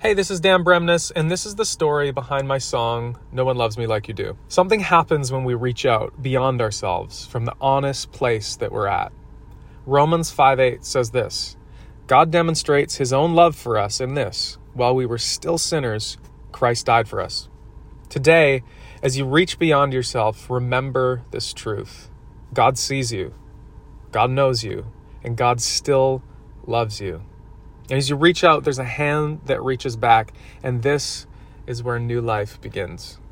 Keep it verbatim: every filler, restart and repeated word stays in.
Hey, this is Dan Bremnes, and this is the story behind my song, No One Loves Me Like You Do. Something happens when we reach out beyond ourselves from the honest place that we're at. Romans five eight says this, God demonstrates his own love for us in this, while we were still sinners, Christ died for us. Today, as you reach beyond yourself, remember this truth. God sees you, God knows you, and God still loves you. And as you reach out, there's a hand that reaches back, and this is where new life begins.